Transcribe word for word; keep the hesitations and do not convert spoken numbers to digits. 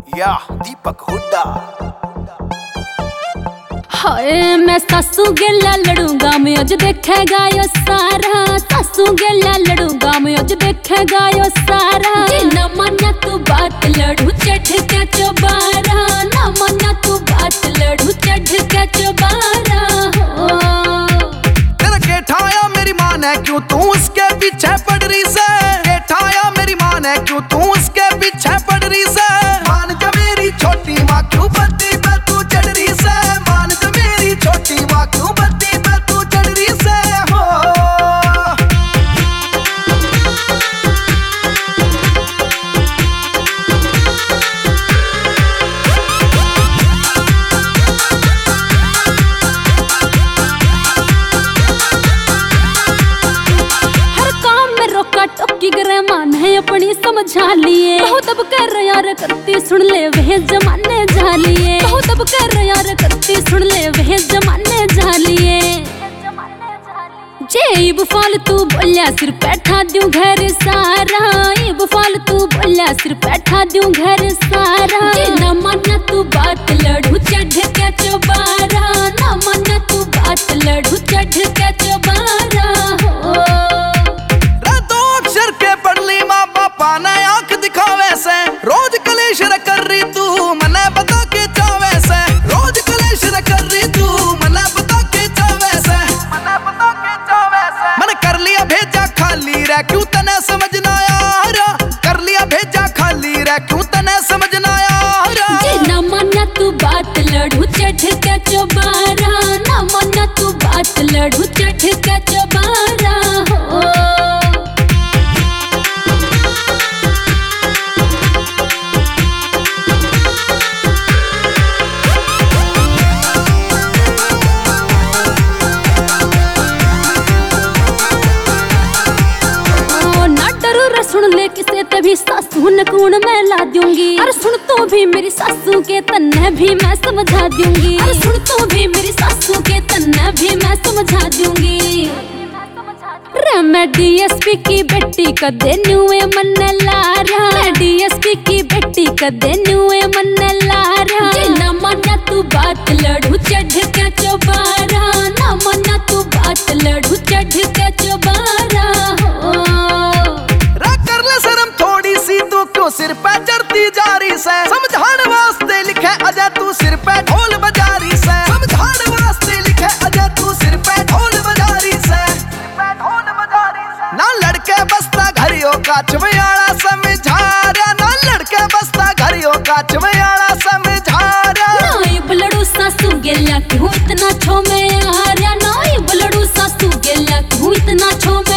या दीपक हुड्डा। हाय मैं सासू गेला लड़ूंगा मैं अज देखेगा यो सारा। सासू गेला लड़ूंगा मैं अज देखेगा यो सारा। ना मना तू बात लड़ू चढ़ के चौबारा। ना मना तू बात लड़ू चढ़ के चौबारा। तेरा केठाया मेरी मान है क्यों तू उसके पीछे पड़ रही से। केठाया मेरी मान है क्यों तू उसके पीछे पड़ रही से। मान जा मेरी छोटी माँ क्यों बत्ती पे तू चढ़ रही से। मान जा मेरी छोटी माँ क्यों बत्ती पे तू चढ़ रही से। हो टोकी करे मान है अपनी समझा लिए। बहुत अब कर यार करती सुन ले वह जमाने जा लिए। बहुत अब कर यार करती सुन ले वह जमाने जा लिए। जे इब फालतू बोलिया सिर बैठा दूं घर सारा। इब फालतू बोलिया सिर बैठा दूं घर सारा। ना मना तू बात लड़ू चढ़ के चौबारा। ना मना तू बात लड़ू चढ़ के चौबारा। पाना आंख दिखावे से रोज कलेश र कर रही तू मने बता के चावे से। रोज कलेश र कर रही तू मने बता के चावे से। मने बता के चावे से। मैंने कर लिया भेजा खाली रे क्यों तने समझना यार। कर लिया भेजा खाली रे क्यों तने समझना यार। ना मना तू बात लड़ू चढ़ के चौबारा। ना मना तू बात लड़ू चढ़ के चौबारा। सुन ले किसे तभी सासू न कूण मैं ला दूंगी। अरे सुन तो भी मेरी सासू के तन्ने भी मैं समझा दूंगी। अरे सुन तो भी मेरी सासू के तन्ने भी मैं समझा दूंगी। रे मैं डीएसपी की बेटी कदे नुए मन लारा। मैं डीएसपी की बेटी कदे नुए मन लारा। ना मना तू बात लड़ू चढ़ के चौबारा। ना मना तू बात लड़ू चढ़ के चौबारा। क्यों सिर पे चढ़ती जा रही से। समझाने वास्ते लिखे अजय तू सिर पे ढोल बजा रही से। समझाने वास्ते लिखे अजय तू सिर पे ढोल बजा रही से। ना लड़के बसता घरियों का चुमयाड़ा समझा रहा। ना लड़के बसता घरियों का चुमयाड़ा समझा रहा। नाइब लड़ू सासू गेला क्यों इतना छो में आ रहा। नाइब लड़ू सासू गेला क्यों इतना छो